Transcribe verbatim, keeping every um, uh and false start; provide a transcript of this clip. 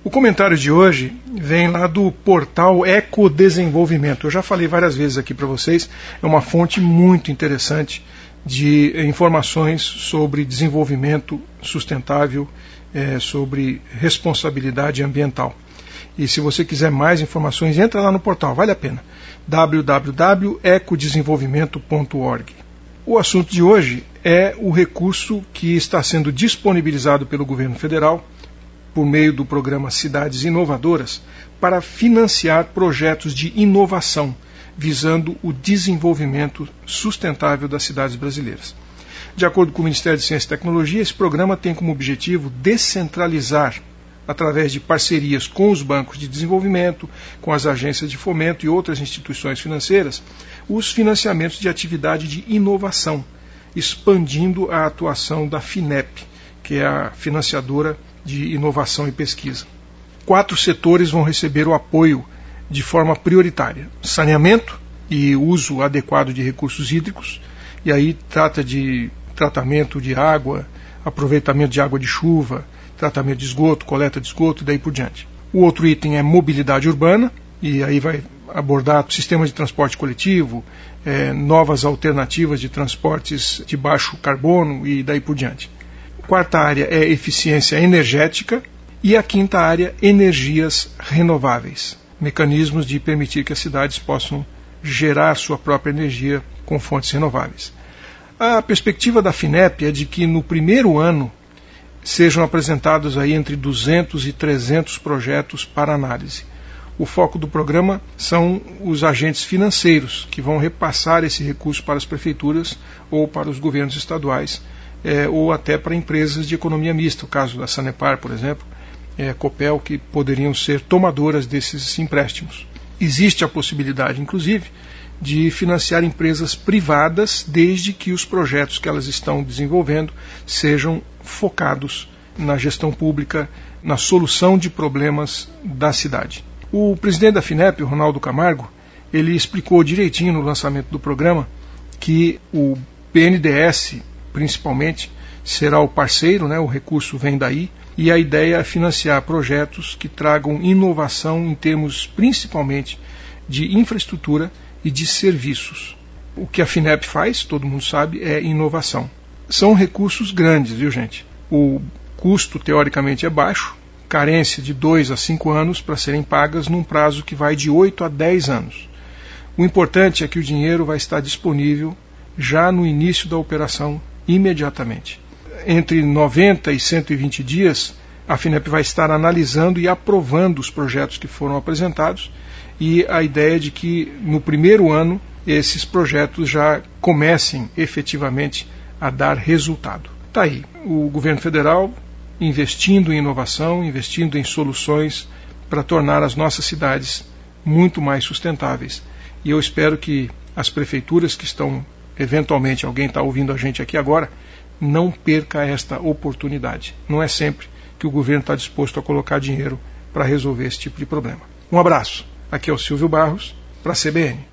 O comentário de hoje vem lá do portal Ecodesenvolvimento. Eu já falei várias vezes aqui para vocês, é uma fonte muito interessante de informações sobre desenvolvimento sustentável, é, sobre responsabilidade ambiental. E se você quiser mais informações, entra lá no portal, vale a pena. w w w ponto ecodesenvolvimento ponto org. O assunto de hoje é o recurso que está sendo disponibilizado pelo governo federal por meio do programa Cidades Inovadoras, para financiar projetos de inovação, visando o desenvolvimento sustentável das cidades brasileiras. De acordo com o Ministério de Ciência e Tecnologia, esse programa tem como objetivo descentralizar, através de parcerias com os bancos de desenvolvimento, com as agências de fomento e outras instituições financeiras, os financiamentos de atividade de inovação, expandindo a atuação da FINEP, que é a financiadora de inovação e pesquisa. Quatro setores vão receber o apoio de forma prioritária: saneamento e uso adequado de recursos hídricos, e aí trata de tratamento de água, aproveitamento de água de chuva, tratamento de esgoto, coleta de esgoto e daí por diante. O outro item é mobilidade urbana, e aí vai abordar sistemas de transporte coletivo, é, novas alternativas de transportes de baixo carbono e daí por diante. A quarta área é eficiência energética e a quinta área, energias renováveis, mecanismos de permitir que as cidades possam gerar sua própria energia com fontes renováveis. A perspectiva da FINEP é de que no primeiro ano sejam apresentados aí entre duzentos e trezentos projetos para análise. O foco do programa são os agentes financeiros, que vão repassar esse recurso para as prefeituras ou para os governos estaduais, é, ou até para empresas de economia mista, o caso da Sanepar, por exemplo, é, Copel, que poderiam ser tomadoras desses empréstimos. Existe a possibilidade, inclusive, de financiar empresas privadas, desde que os projetos que elas estão desenvolvendo sejam focados na gestão pública, na solução de problemas da cidade. O presidente da FINEP, Ronaldo Camargo, ele explicou direitinho no lançamento do programa que o B N D E S, principalmente, será o parceiro, né, o recurso vem daí, e a ideia é financiar projetos que tragam inovação em termos principalmente de infraestrutura e de serviços. O que a FINEP faz, todo mundo sabe, é inovação. São recursos grandes, viu, gente? O custo, teoricamente, é baixo, carência de dois a cinco anos para serem pagas num prazo que vai de oito a dez anos. O importante é que o dinheiro vai estar disponível já no início da operação, imediatamente. Entre noventa e cento e vinte dias, a FINEP vai estar analisando e aprovando os projetos que foram apresentados, e a ideia é de que no primeiro ano esses projetos já comecem efetivamente a dar resultado. Está aí, o governo federal investindo em inovação, investindo em soluções para tornar as nossas cidades muito mais sustentáveis. E eu espero que as prefeituras que estão, eventualmente alguém está ouvindo a gente aqui agora, não perca esta oportunidade. Não é sempre que o governo está disposto a colocar dinheiro para resolver esse tipo de problema. Um abraço. Aqui é o Silvio Barros, para a C B N.